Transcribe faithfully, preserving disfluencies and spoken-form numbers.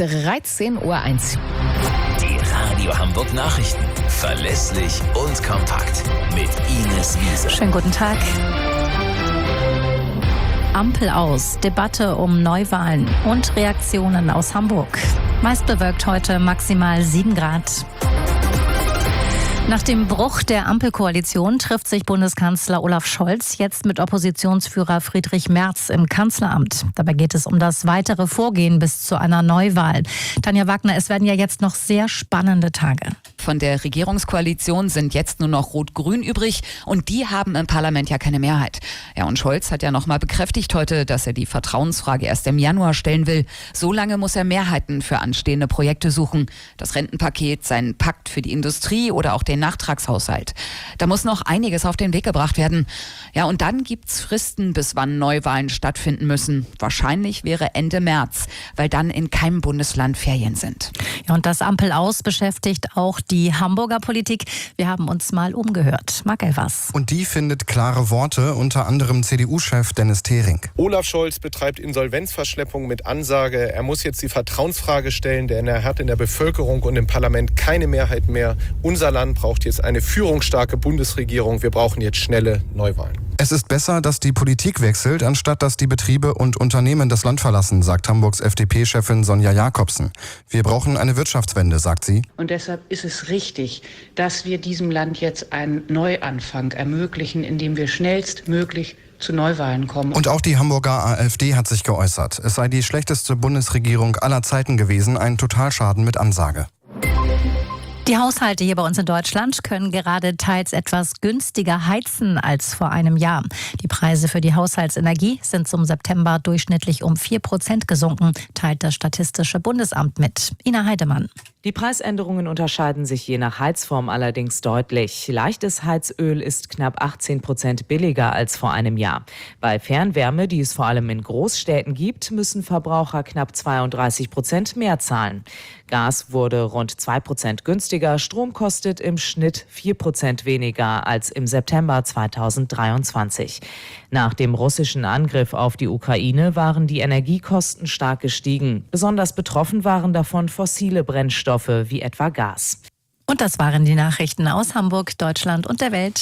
dreizehn Uhr eins. Die Radio Hamburg Nachrichten. Verlässlich und kompakt. Mit Ines Wiese. Schönen guten Tag. Ampel aus, Debatte um Neuwahlen und Reaktionen aus Hamburg. Meist bewölkt heute maximal sieben Grad. Nach dem Bruch der Ampelkoalition trifft sich Bundeskanzler Olaf Scholz jetzt mit Oppositionsführer Friedrich Merz im Kanzleramt. Dabei geht es um das weitere Vorgehen bis zu einer Neuwahl. Tanja Wagner, es werden ja jetzt noch sehr spannende Tage. Von der Regierungskoalition sind jetzt nur noch Rot-Grün übrig und die haben im Parlament ja keine Mehrheit. Ja, und Scholz hat ja nochmal bekräftigt heute, dass er die Vertrauensfrage erst im Januar stellen will. So lange muss er Mehrheiten für anstehende Projekte suchen. Das Rentenpaket, seinen Pakt für die Industrie oder auch den Nachtragshaushalt. Da muss noch einiges auf den Weg gebracht werden. Ja, und dann gibt's Fristen, bis wann Neuwahlen stattfinden müssen. Wahrscheinlich wäre Ende März, weil dann in keinem Bundesland Ferien sind. Ja, und das Ampel aus beschäftigt auch die Hamburger Politik. Wir haben uns mal umgehört. Marc Elvers. Und die findet klare Worte, unter anderem C D U-Chef Dennis Thering. Olaf Scholz betreibt Insolvenzverschleppung mit Ansage. Er muss jetzt die Vertrauensfrage stellen, denn er hat in der Bevölkerung und im Parlament keine Mehrheit mehr. Unser Land braucht jetzt eine führungsstarke Bundesregierung. Wir brauchen jetzt schnelle Neuwahlen. Es ist besser, dass die Politik wechselt, anstatt dass die Betriebe und Unternehmen das Land verlassen, sagt Hamburgs F D P-Chefin Sonja Jakobsen. Wir brauchen eine Wirtschaftswende, sagt sie. Und deshalb ist es richtig, dass wir diesem Land jetzt einen Neuanfang ermöglichen, indem wir schnellstmöglich zu Neuwahlen kommen. Und auch die Hamburger AfD hat sich geäußert. Es sei die schlechteste Bundesregierung aller Zeiten gewesen, ein Totalschaden mit Ansage. Die Haushalte hier bei uns in Deutschland können gerade teils etwas günstiger heizen als vor einem Jahr. Die Preise für die Haushaltsenergie sind zum September durchschnittlich um vier Prozent gesunken, teilt das Statistische Bundesamt mit. Ina Heidemann. Die Preisänderungen unterscheiden sich je nach Heizform allerdings deutlich. Leichtes Heizöl ist knapp achtzehn Prozent billiger als vor einem Jahr. Bei Fernwärme, die es vor allem in Großstädten gibt, müssen Verbraucher knapp zweiunddreißig Prozent mehr zahlen. Gas wurde rund zwei Prozent günstiger. Strom kostet im Schnitt vier Prozent weniger als im September zweitausenddreiundzwanzig. Nach dem russischen Angriff auf die Ukraine waren die Energiekosten stark gestiegen. Besonders betroffen waren davon fossile Brennstoffe wie etwa Gas. Und das waren die Nachrichten aus Hamburg, Deutschland und der Welt.